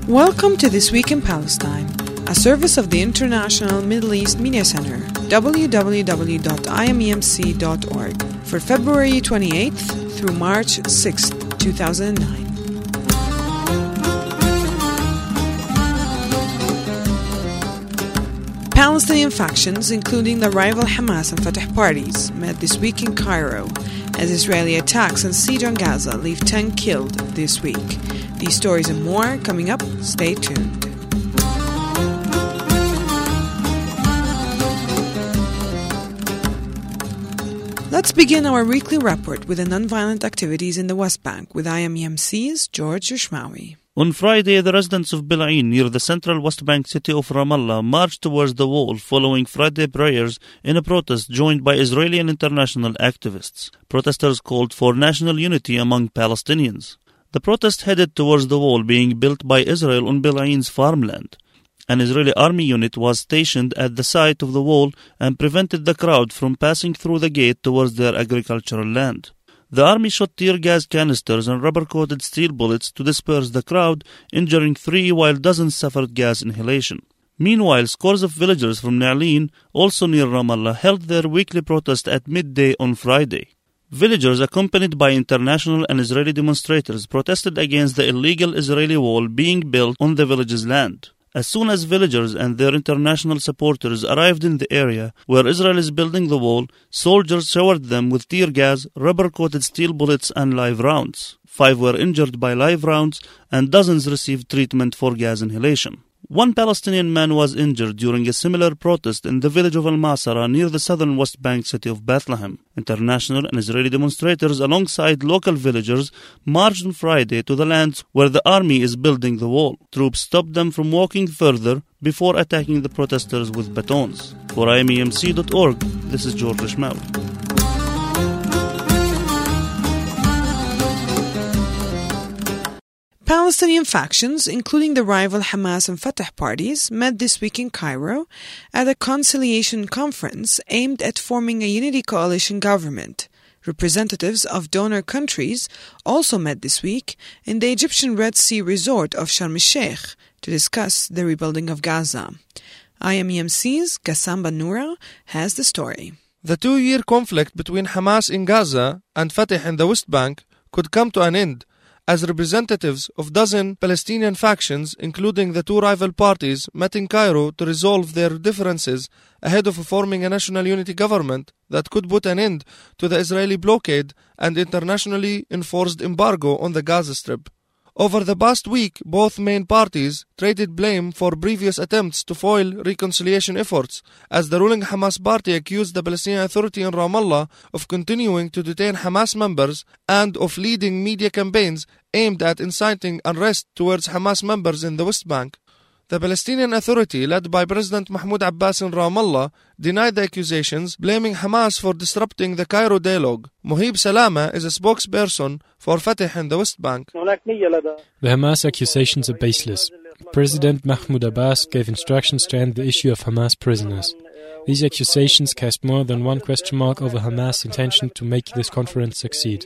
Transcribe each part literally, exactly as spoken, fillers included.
Welcome to This Week in Palestine, a service of the International Middle East Media Center, w w w dot i m e m c dot org, for February twenty-eighth through March sixth, two thousand nine. Palestinian factions, including the rival Hamas and Fatah parties, met this week in Cairo as Israeli attacks and siege on Gaza leave ten killed this week. These stories and more coming up. Stay tuned. Let's begin our weekly report with the nonviolent activities in the West Bank with I M E M C's George Ushmawi. On Friday, the residents of Bil'ain near the central West Bank city of Ramallah marched towards the wall following Friday prayers in a protest joined by Israeli and international activists. Protesters called for national unity among Palestinians. The protest headed towards the wall being built by Israel on Bil'ain's farmland. An Israeli army unit was stationed at the site of the wall and prevented the crowd from passing through the gate towards their agricultural land. The army shot tear gas canisters and rubber-coated steel bullets to disperse the crowd, injuring three while dozens suffered gas inhalation. Meanwhile, scores of villagers from Na'lin, also near Ramallah, held their weekly protest at midday on Friday. Villagers, accompanied by international and Israeli demonstrators, protested against the illegal Israeli wall being built on the village's land. As soon as villagers and their international supporters arrived in the area where Israel is building the wall, soldiers showered them with tear gas, rubber-coated steel bullets and live rounds. Five were injured by live rounds and dozens received treatment for gas inhalation. One Palestinian man was injured during a similar protest in the village of Al-Masara near the southern West Bank city of Bethlehem. International and Israeli demonstrators alongside local villagers marched on Friday to the lands where the army is building the wall. Troops stopped them from walking further before attacking the protesters with batons. For I M E M C dot org, this is George Ushmawi. Palestinian factions, including the rival Hamas and Fatah parties, met this week in Cairo at a conciliation conference aimed at forming a unity coalition government. Representatives of donor countries also met this week in the Egyptian Red Sea resort of Sharm el-Sheikh to discuss the rebuilding of Gaza. I M E M C's Gassam Bannoura has the story. The two-year conflict between Hamas in Gaza and Fatah in the West Bank could come to an end as representatives of dozen Palestinian factions, including the two rival parties, met in Cairo to resolve their differences ahead of forming a national unity government that could put an end to the Israeli blockade and internationally enforced embargo on the Gaza Strip. Over the past week, both main parties traded blame for previous attempts to foil reconciliation efforts, as the ruling Hamas party accused the Palestinian Authority in Ramallah of continuing to detain Hamas members and of leading media campaigns aimed at inciting unrest towards Hamas members in the West Bank. The Palestinian Authority, led by President Mahmoud Abbas in Ramallah, denied the accusations, blaming Hamas for disrupting the Cairo dialogue. Mohib Salama is a spokesperson for Fatah in the West Bank. The Hamas accusations are baseless. President Mahmoud Abbas gave instructions to end the issue of Hamas prisoners. These accusations cast more than one question mark over Hamas' intention to make this conference succeed.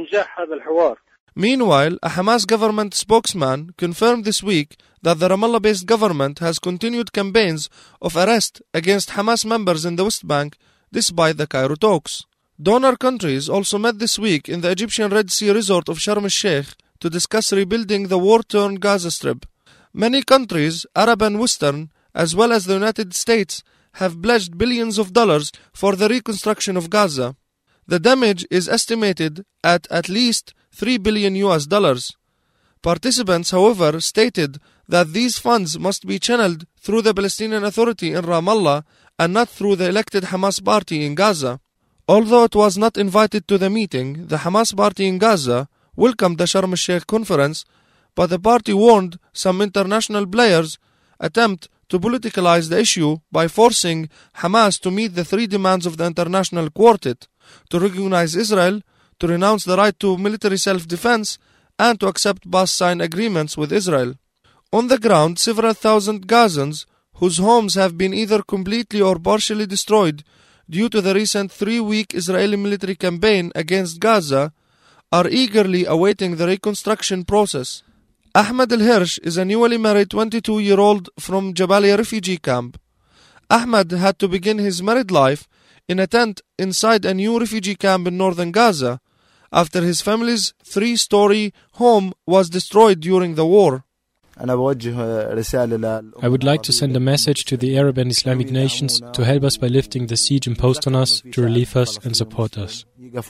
Meanwhile, a Hamas government spokesman confirmed this week that the Ramallah-based government has continued campaigns of arrest against Hamas members in the West Bank despite the Cairo talks. Donor countries also met this week in the Egyptian Red Sea resort of Sharm el-Sheikh to discuss rebuilding the war-torn Gaza Strip. Many countries, Arab and Western, as well as the United States, have pledged billions of dollars for the reconstruction of Gaza. The damage is estimated at at least three billion U S dollars. Participants, however, stated that these funds must be channeled through the Palestinian Authority in Ramallah and not through the elected Hamas party in Gaza. Although it was not invited to the meeting, the Hamas party in Gaza welcomed the Sharm el-Sheikh conference, but the party warned some international players attempt to politicalize the issue by forcing Hamas to meet the three demands of the International Quartet: to recognize Israel, to renounce the right to military self-defense, and to accept peace-sign agreements with Israel. On the ground, several thousand Gazans, whose homes have been either completely or partially destroyed due to the recent three-week Israeli military campaign against Gaza, are eagerly awaiting the reconstruction process. Ahmed El-Hirsh is a newly married twenty-two-year-old from Jabalia refugee camp. Ahmed had to begin his married life in a tent inside a new refugee camp in northern Gaza after his family's three-story home was destroyed during the war. I would like to send a message to the Arab and Islamic nations to help us by lifting the siege imposed on us, to relieve us and support us.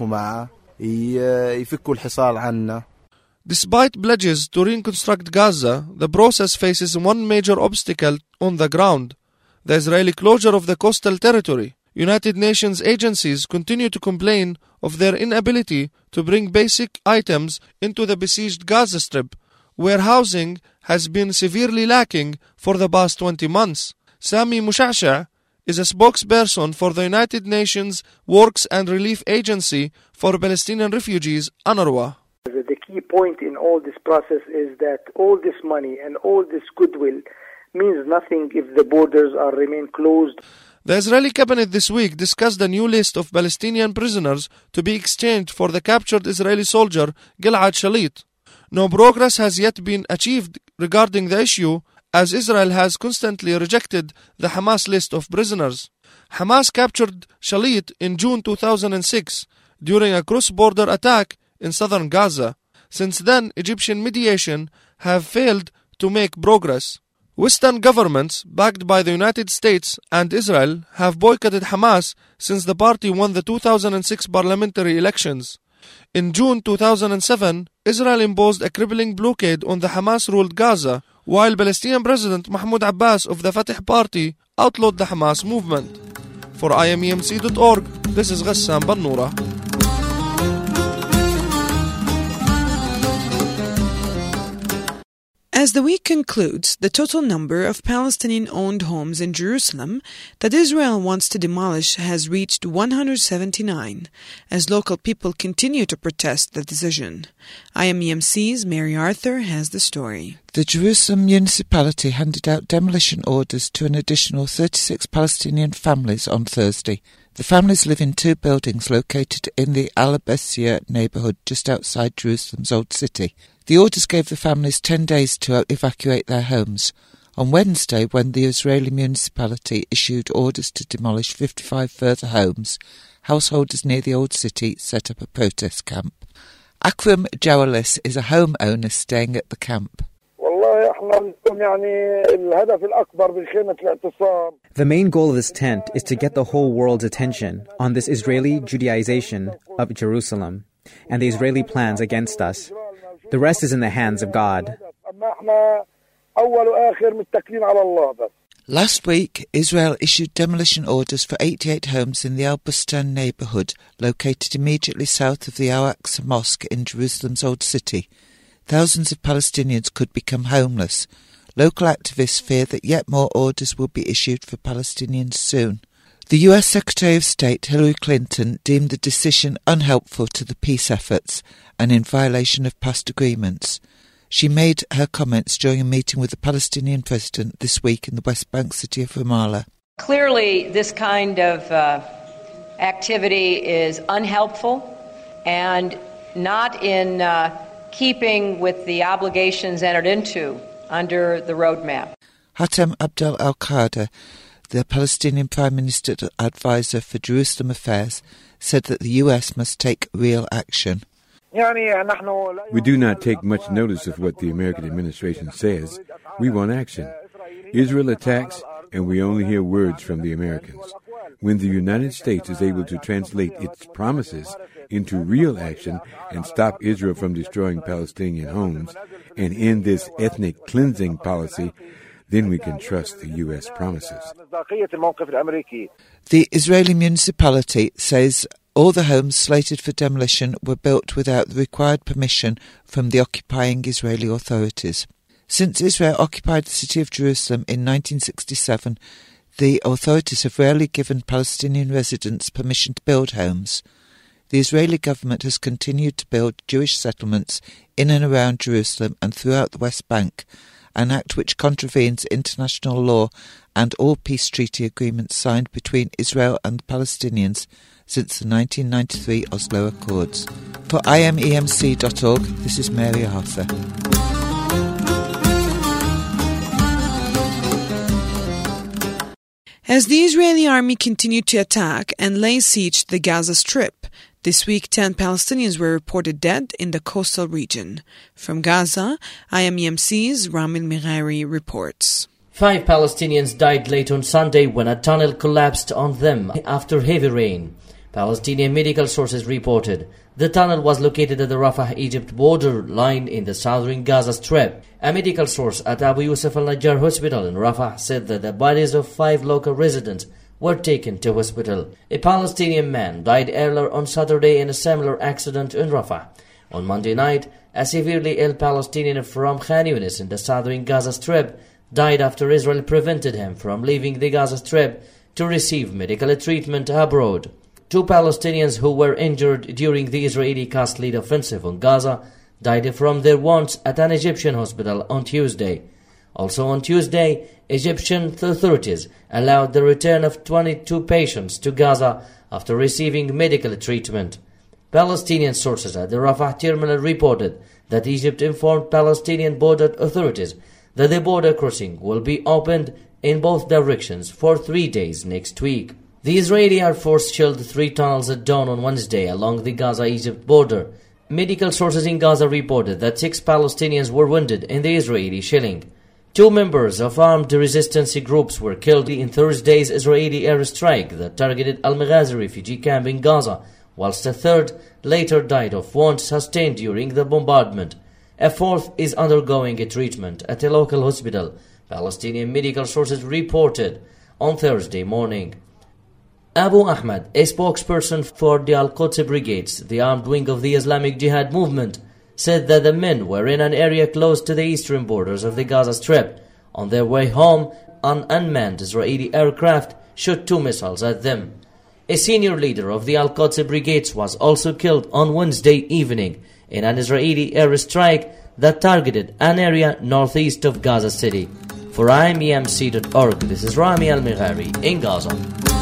Despite pledges to reconstruct Gaza, the process faces one major obstacle on the ground: the Israeli closure of the coastal territory. United Nations agencies continue to complain of their inability to bring basic items into the besieged Gaza Strip, where housing has been severely lacking for the past twenty months. Sami Mushasha is a spokesperson for the United Nations Works and Relief Agency for Palestinian Refugees, UNRWA. The key point in all this process is that all this money and all this goodwill means nothing if the borders are remain closed. The Israeli cabinet this week discussed a new list of Palestinian prisoners to be exchanged for the captured Israeli soldier Gilad Shalit. No progress has yet been achieved regarding the issue, as Israel has constantly rejected the Hamas list of prisoners. Hamas captured Shalit in June two thousand six during a cross-border attack in southern Gaza. Since then, Egyptian mediation have failed to make progress. Western governments, backed by the United States and Israel, have boycotted Hamas since the party won the two thousand six parliamentary elections. In June two thousand seven, Israel imposed a crippling blockade on the Hamas-ruled Gaza, while Palestinian President Mahmoud Abbas of the Fatah Party outlawed the Hamas movement. For I M E M C dot org, this is Ghassan Bannoura. As the week concludes, the total number of Palestinian-owned homes in Jerusalem that Israel wants to demolish has reached one hundred seventy-nine, as local people continue to protest the decision. I M E M C's Mary Arthur has the story. The Jerusalem municipality handed out demolition orders to an additional thirty-six Palestinian families on Thursday. The families live in two buildings located in the Al-Abbasiyah neighbourhood just outside Jerusalem's Old City. The orders gave the families ten days to evacuate their homes. On Wednesday, when the Israeli municipality issued orders to demolish fifty-five further homes, householders near the Old City set up a protest camp. Akram Jawalis is a homeowner staying at the camp. The main goal of this tent is to get the whole world's attention on this Israeli Judaization of Jerusalem and the Israeli plans against us. The rest is in the hands of God. Last week, Israel issued demolition orders for eighty-eight homes in the Al Bustan neighbourhood, located immediately south of the Al-Aqsa Mosque in Jerusalem's Old City. Thousands of Palestinians could become homeless. Local activists fear that yet more orders will be issued for Palestinians soon. The U S Secretary of State Hillary Clinton deemed the decision unhelpful to the peace efforts and in violation of past agreements. She made her comments during a meeting with the Palestinian president this week in the West Bank city of Ramallah. Clearly, this kind of uh, activity is unhelpful and not in uh, keeping with the obligations entered into under the roadmap. Hatem Abdel Al-Qadr, the Palestinian Prime Minister advisor for Jerusalem affairs, said that the U S must take real action. We do not take much notice of what the American administration says. We want action. Israel attacks, and we only hear words from the Americans. When the United States is able to translate its promises into real action and stop Israel from destroying Palestinian homes and end this ethnic cleansing policy, then we can trust the U S promises. The Israeli municipality says all the homes slated for demolition were built without the required permission from the occupying Israeli authorities. Since Israel occupied the city of Jerusalem in nineteen sixty-seven, the authorities have rarely given Palestinian residents permission to build homes. The Israeli government has continued to build Jewish settlements in and around Jerusalem and throughout the West Bank, an act which contravenes international law and all peace treaty agreements signed between Israel and the Palestinians since the nineteen ninety-three Oslo Accords. For I M E M C dot org, this is Mary Arthur. As the Israeli army continued to attack and lay siege to the Gaza Strip, this week ten Palestinians were reported dead in the coastal region. From Gaza, I M E M C's Rami Al-Meghari reports. Five Palestinians died late on Sunday when a tunnel collapsed on them after heavy rain. Palestinian medical sources reported the tunnel was located at the Rafah-Egypt border line in the southern Gaza Strip. A medical source at Abu Yusuf al-Najjar Hospital in Rafah said that the bodies of five local residents were taken to hospital. A Palestinian man died earlier on Saturday in a similar accident in Rafah. On Monday night, a severely ill Palestinian from Khan Yunis in the southern Gaza Strip died after Israel prevented him from leaving the Gaza Strip to receive medical treatment abroad. Two Palestinians who were injured during the Israeli cast-lead offensive on Gaza died from their wounds at an Egyptian hospital on Tuesday. Also on Tuesday, Egyptian authorities allowed the return of twenty-two patients to Gaza after receiving medical treatment. Palestinian sources at the Rafah terminal reported that Egypt informed Palestinian border authorities that the border crossing will be opened in both directions for three days next week. The Israeli Air Force shelled three tunnels at dawn on Wednesday along the Gaza-Egypt border. Medical sources in Gaza reported that six Palestinians were wounded in the Israeli shelling. Two members of armed resistance groups were killed in Thursday's Israeli airstrike that targeted Al-Maghazi refugee camp in Gaza, whilst a third later died of wounds sustained during the bombardment. A fourth is undergoing a treatment at a local hospital, Palestinian medical sources reported on Thursday morning. Abu Ahmad, a spokesperson for the Al-Quds Brigades, the armed wing of the Islamic Jihad movement, said that the men were in an area close to the eastern borders of the Gaza Strip. On their way home, an unmanned Israeli aircraft shot two missiles at them. A senior leader of the Al-Quds Brigades was also killed on Wednesday evening in an Israeli airstrike that targeted an area northeast of Gaza City. For I M E M C dot org, this is Rami Al-Meghari in Gaza.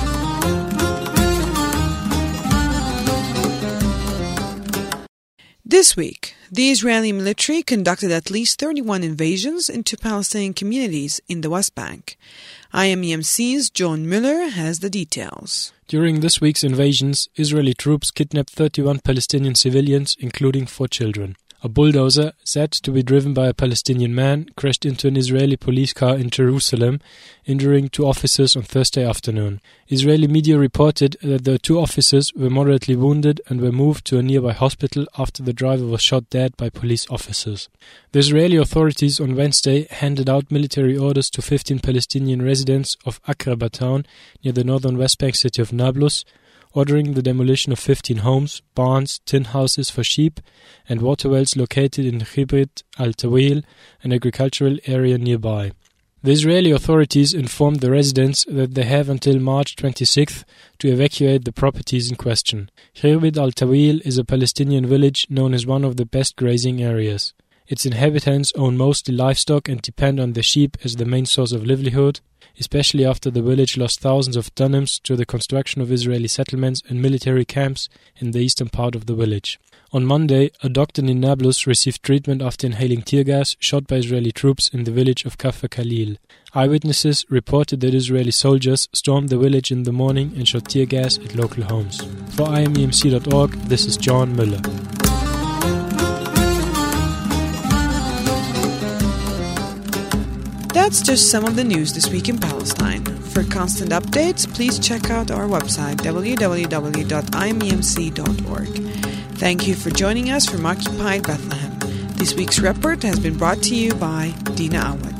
This week, the Israeli military conducted at least thirty-one invasions into Palestinian communities in the West Bank. I M E M C's John Mueller has the details. During this week's invasions, Israeli troops kidnapped thirty-one Palestinian civilians, including four children. A bulldozer, said to be driven by a Palestinian man, crashed into an Israeli police car in Jerusalem, injuring two officers on Thursday afternoon. Israeli media reported that the two officers were moderately wounded and were moved to a nearby hospital after the driver was shot dead by police officers. The Israeli authorities on Wednesday handed out military orders to fifteen Palestinian residents of Akraba town near the northern West Bank city of Nablus, ordering the demolition of fifteen homes, barns, tin houses for sheep, and water wells located in Khibrit al-Tawil, an agricultural area nearby. The Israeli authorities informed the residents that they have until March twenty-sixth to evacuate the properties in question. Khibrit al-Tawil is a Palestinian village known as one of the best grazing areas. Its inhabitants own mostly livestock and depend on the sheep as the main source of livelihood, especially after the village lost thousands of dunams to the construction of Israeli settlements and military camps in the eastern part of the village. On Monday, a doctor in Nablus received treatment after inhaling tear gas shot by Israeli troops in the village of Kafr Khalil. Eyewitnesses reported that Israeli soldiers stormed the village in the morning and shot tear gas at local homes. For I M E M C dot org, this is John Müller. That's just some of the news this week in Palestine. For constant updates, please check out our website w w w dot i m e m c dot org. Thank you for joining us from Occupied Bethlehem. This week's report has been brought to you by Dina Awad.